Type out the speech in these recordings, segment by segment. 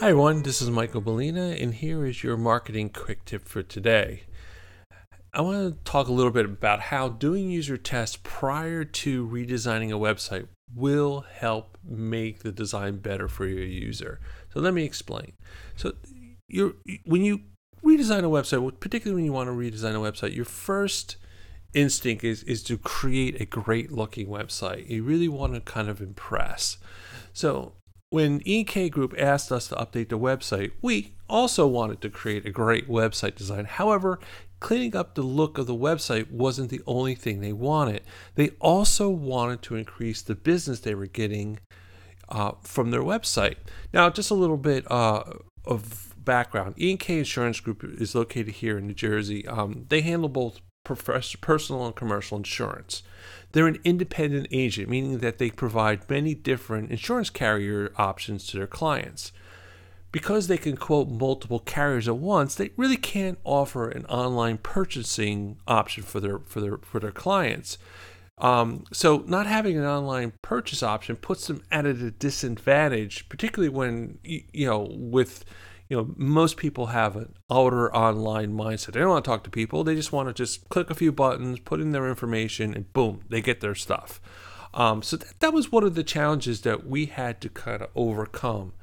Hi everyone, this is Michael Bellina, and here is your marketing quick tip for today. I want to talk a little bit about how doing user tests prior to redesigning a website will help make the design better for your user. So let me explain. So when you redesign a website, particularly when you want to redesign a website, your first instinct is to create a great looking website. You really want to kind of impress. So when EK Group asked us to update the website, we also wanted to create a great website design. However, cleaning up the look of the website wasn't the only thing they wanted. They also wanted to increase the business they were getting from their website. Now, just a little bit of background. E&K Insurance Group is located here in New Jersey. They handle both personal and commercial insurance. They're an independent agent, meaning that they provide many different insurance carrier options to their clients. Because they can quote multiple carriers at once, they really can't offer an online purchasing option for their clients. So not having an online purchase option puts them at a disadvantage, particularly when most people have an outer online mindset. They don't want to talk to people. They just want to just click a few buttons, put in their information, and boom, they get their stuff. So that was one of the challenges that we had to kind of overcome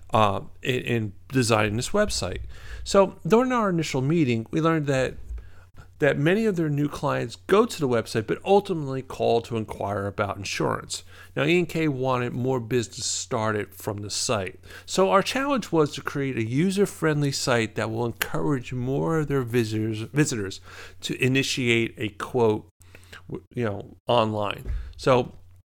in designing this website. So during our initial meeting, we learned that many of their new clients go to the website but ultimately call to inquire about insurance. Now, E&K wanted more business started from the site. So our challenge was to create a user-friendly site that will encourage more of their visitors to initiate a quote, online. So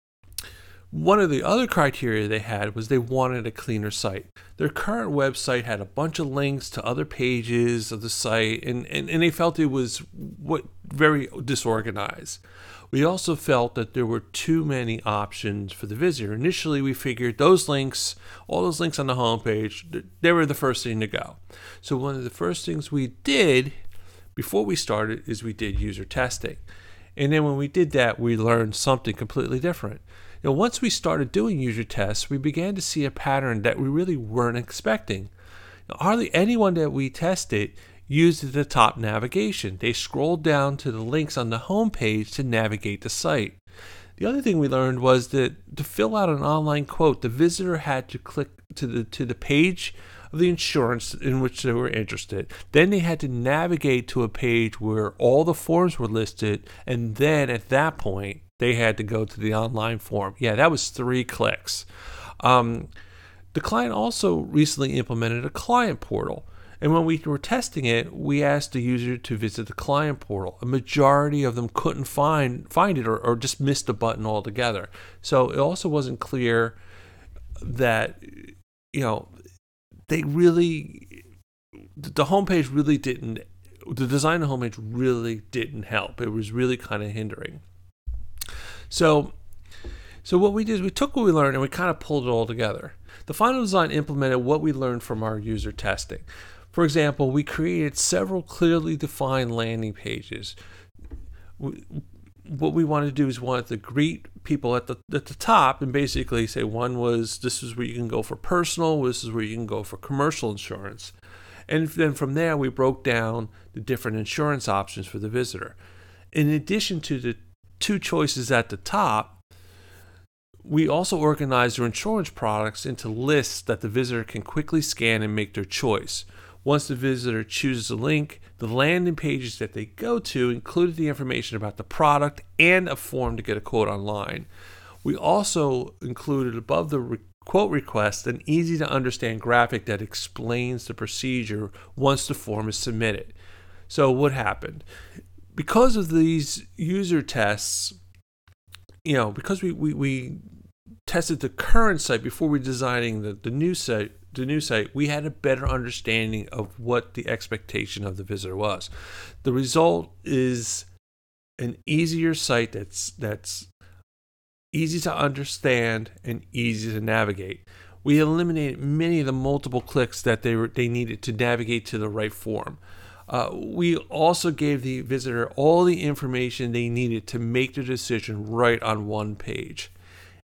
one of the other criteria they had was they wanted a cleaner site. Their current website had a bunch of links to other pages of the site, and they felt it was very disorganized. We also felt that there were too many options for the visitor. Initially, we figured all those links on the homepage, they were the first thing to go. So one of the first things we did before we started is we did user testing. And then when we did that, we learned something completely different. Once we started doing user tests, we began to see a pattern that we really weren't expecting. Hardly anyone that we tested used the top navigation. They scrolled down to the links on the home page to navigate the site. The other thing we learned was that to fill out an online quote, the visitor had to click to the page of the insurance in which they were interested. Then they had to navigate to a page where all the forms were listed, and then at that point, they had to go to the online form. Yeah, that was 3 clicks. The client also recently implemented a client portal. And when we were testing it, we asked the user to visit the client portal. A majority of them couldn't find it or just missed the button altogether. So it also wasn't clear that, the homepage really didn't, the design of the homepage really didn't help. It was really kind of hindering. So what we did is we took what we learned and we kind of pulled it all together. The final design implemented what we learned from our user testing. For example, we created several clearly defined landing pages. What we wanted to do is wanted to greet people at the top and basically say this is where you can go for personal, this is where you can go for commercial insurance. And then from there, we broke down the different insurance options for the visitor. In addition to the 2 choices at the top, we also organized their insurance products into lists that the visitor can quickly scan and make their choice. Once the visitor chooses a link, the landing pages that they go to included the information about the product and a form to get a quote online. We also included above the quote request an easy-to-understand graphic that explains the procedure once the form is submitted. So what happened? Because of these user tests, because we tested the current site before we designing the new site, we had a better understanding of what the expectation of the visitor was. The result is an easier site that's easy to understand and easy to navigate. We eliminated many of the multiple clicks that they needed to navigate to the right form. We also gave the visitor all the information they needed to make their decision right on one page.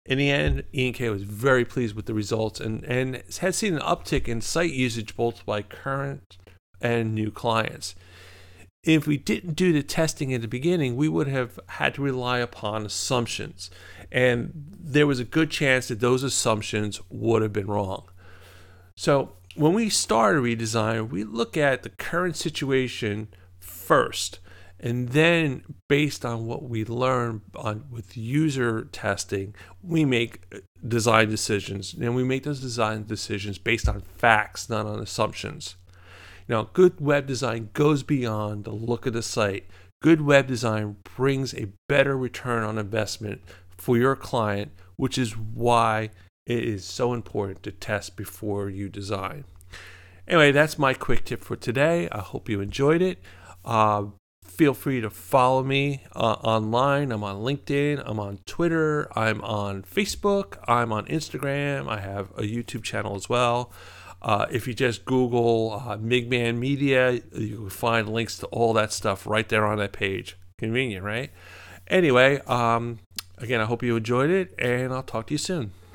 In the end, E&K was very pleased with the results and had seen an uptick in site usage both by current and new clients. If we didn't do the testing in the beginning, we would have had to rely upon assumptions. And there was a good chance that those assumptions would have been wrong. So when we start a redesign, we look at the current situation first. And then based on what we learn with user testing, we make design decisions. And we make those design decisions based on facts, not on assumptions. Now, good web design goes beyond the look of the site. Good web design brings a better return on investment for your client, which is why it is so important to test before you design. Anyway, that's my quick tip for today. I hope you enjoyed it. Feel free to follow me online. I'm on LinkedIn. I'm on Twitter. I'm on Facebook. I'm on Instagram. I have a YouTube channel as well. If you just Google Migman Media, you can find links to all that stuff right there on that page. Convenient, right? Anyway, again, I hope you enjoyed it, and I'll talk to you soon.